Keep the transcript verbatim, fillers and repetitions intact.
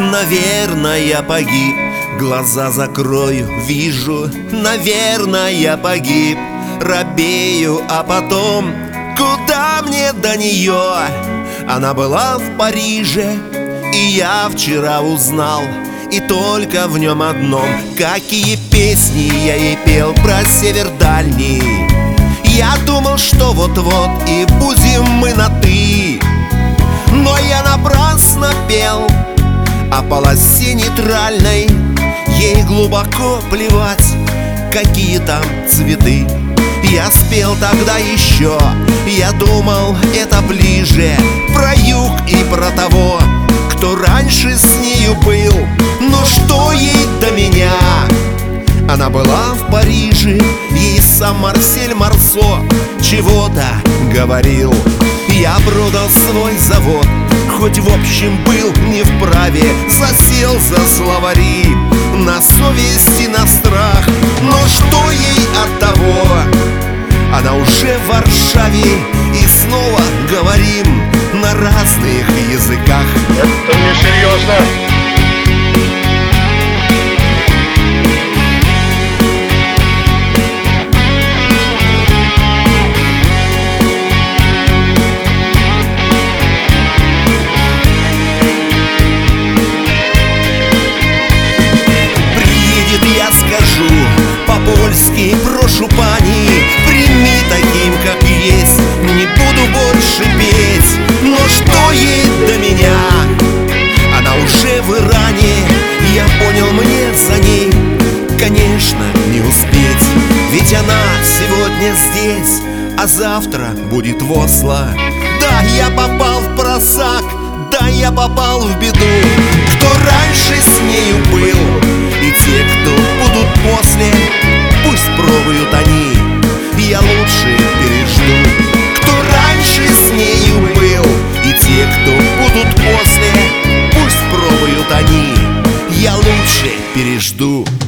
наверное, погиб. Глаза закрою, вижу, наверное, я погиб. Робею, а потом, куда мне до нее? Она была в Париже, и я вчера узнал, и только в нем одном. Какие песни я ей пел про север дальний. Я думал, что вот-вот и будем мы на «ты». Но я напрасно пел о полосе нейтральной. Ей глубоко плевать, какие там цветы. Я спел тогда еще, я думал, это ближе, про юг и про того, кто раньше с нею был. Но что ей до меня? Она была в Париже, ей сам Марсель Марсо чего-то говорил. Я продал свой завод, хоть в общем был не вправе. Засел за словари, на совесть и на страх. Но что ей от того? Она уже в Варшаве, и снова говорим на разных языках. Это несерьезно. По-польски прошу, пани, прими таким, как есть. Не буду больше петь, но что ей до меня? Она уже в Иране, я понял, мне за ней, конечно, не успеть. Ведь она сегодня здесь, а завтра будет в Осло. Да, я попал в просак, да, я попал в беду. Кто раньше с нею был, и те, кто будут после, пусть пробуют они, я лучше пережду. Кто раньше с нею был, и те, кто будут после, пусть пробуют они, я лучше пережду.